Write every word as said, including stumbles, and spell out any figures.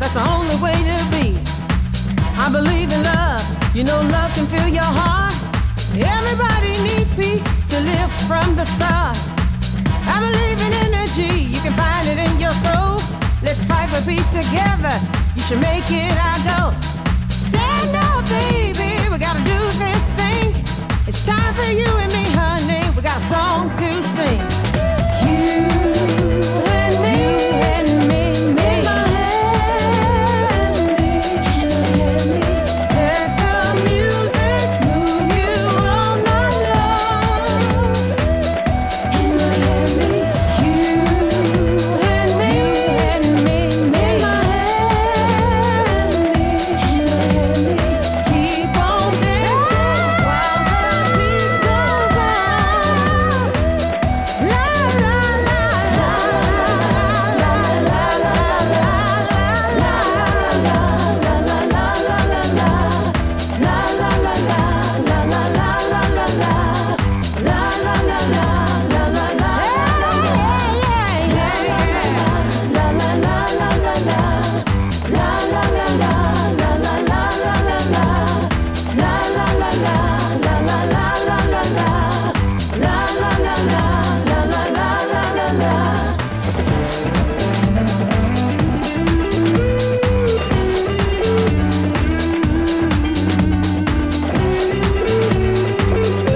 that's the only way to be. I believe in love, you know love can fill your heart. Everybody needs peace to live from the start. I believe in energy, you can find it in your soul. Let's fight for peace together, you should make it our goal.